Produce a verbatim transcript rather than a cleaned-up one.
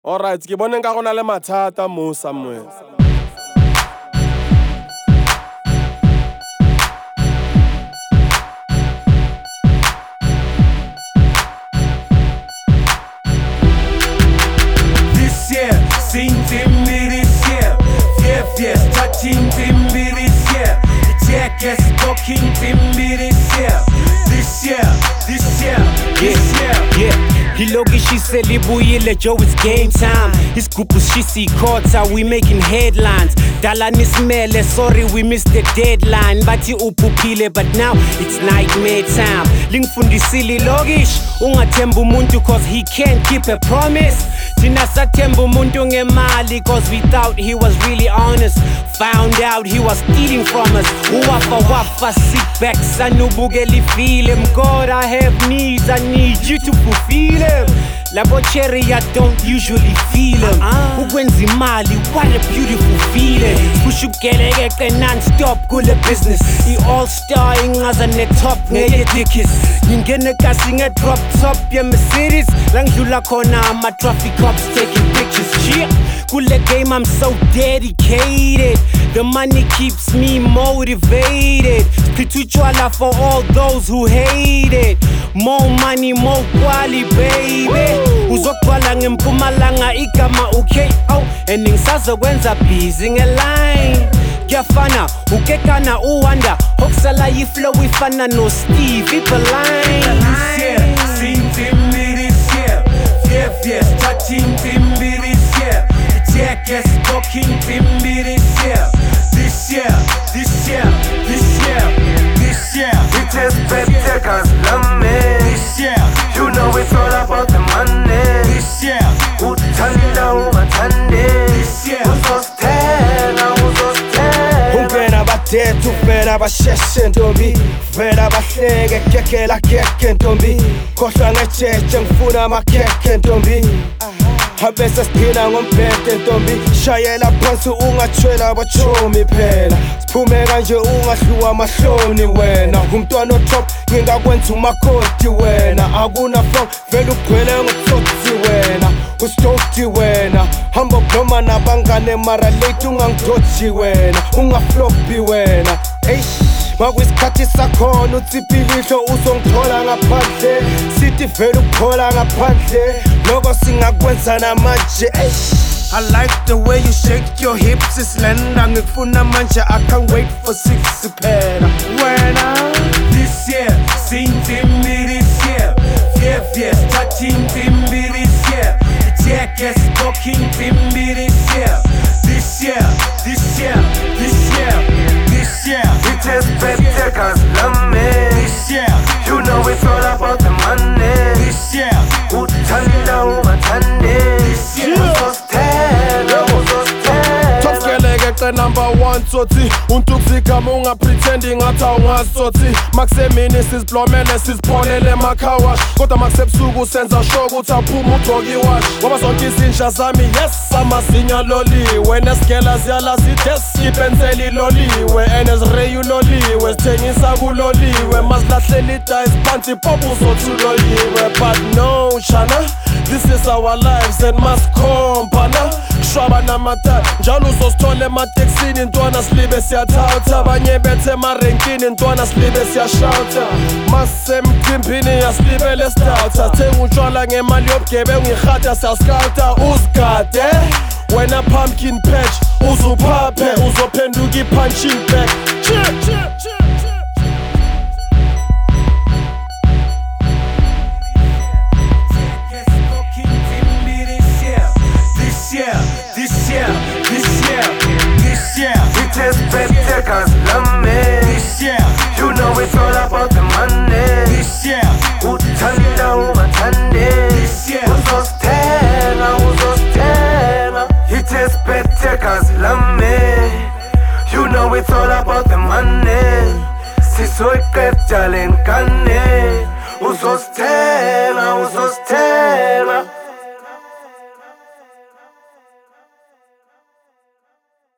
Alright, ke bone nka gona le mathata mo somewhere. This year, sing Timmy this year. Yes, yes, touching Timmy this year. The jackass talking Timmy this year. This year, this year, this year. Yeah. Hilogi she said libuyile Joe, it's game time. His group was shisi quarter, we making headlines. Dalani smele, sorry we missed the deadline. Bathi upupile, but now it's nightmare time. Lingfundi silly logish, ungathemba umuntu cause he can't keep a promise. Tina sathemba umuntu ngemali cause we thought he was really honest. Found out he was stealing from us. Wafa wafa, sit back, sanubugeli feel him. God, I have needs, I need you to fulfill them. Labo cherry, I don't usually feel him. Ukwenza imali, what a beautiful feeling. Push ugeleke non-stop, kule business. I all-star ingaza ne-top, ngeye dikis. Ngingene kasi nge-drop top, yeah Mercedes. Langdlula khona ama-traffic cops taking pictures. Yeah, kule game I'm so dedicated. The money keeps me motivated. Spiritual for all those who hate it. More money, more quality, baby. Uzokhala ngempumalanga igama okay oh and ngisazo kwenza busy ngeline. Kuyafana ukekana uwanda hokusala yiflow ifana no Steve Ibeline. This year, sing Timmy this year. Yes, yes, touching Timmy this year. The jackass talking Timmy this year. This year, this year, this year, this year. It is better cause love me. This year, You know it's all about the money. this year, Uthanda ungathandi. this year. Uzosithenga uzosithenga. Ungena badethu uvela basheshe ntombi. Vela bahleke kekela keke ntombi. Khohlwa ngejeje ngifuna amakhekhe ntombi. Habese siphila ngomphethe ntombi. Shayela phansi ungathwela abachomi phela. Siphume kanje ungahluwa amahloni wena. Umntwana otop ngingakwenza umakoti wena. Akuna flow vele ugcwele ngotsotsi wena. Usitoti wena. Hamba bloma nabangane mara late ungangidotshi wena. Ungaflopi wena. Eish. Makwisikhathi sakhona utsipilihlo uzongithola ngaphandle. Sithi vele ukuphola ngaphandle. Loko singakwenza namanje. I like the way you shake your hips, it's lenda ngikufuna manje. I can't wait for six phela wena. This year, sing Timmy this year. Yes, yes, touching Timmy this year. The jackass talking Timmy this year. This year, this year, this year, this year. It is better cause love me. This year, You know it's all about the money. this year, Uthanda ungathandi. this year. Uzosithenga uzosithenga. Tofkeleke number one tsotsi untukzika munga pretending ngathi awungasotsi makusemini siziblomele sizipholele makhawash kodwa makusebusuku senza sure ukuthi aphuma ugcoki wash ngoba zonke izinja zami yes amazinya loliwe nesigela ziyala zidesi ipenseli loliwe enesray uloliwe sithengisa kuloliwe mazilahlela idayisi phansi pop uzothi uloyiwe but no shana this is our lives and must compana kushwaba namatha njalo uzosithola emateksini ntwana silibe siyathatha abanye bethe emarenkini ntwana silibe siyashouta masemcimbini yasilibele stouta thenga utshwala ngemali yobugebengu ngirhatha siyascouta uzigade wena pumpkin patch uzuphaphe uzophenduka i-punching bag. Chip, chip, chip. This year, this year, this year, this year. It is better cause love me. This year, You know it's all about the money. this year, Uthanda ungathandi. this year. Uzosithenga uzosithenga. It is better cause love me. You know it's all about the money. Sizoyiqeda le nkane. Uzosithenga.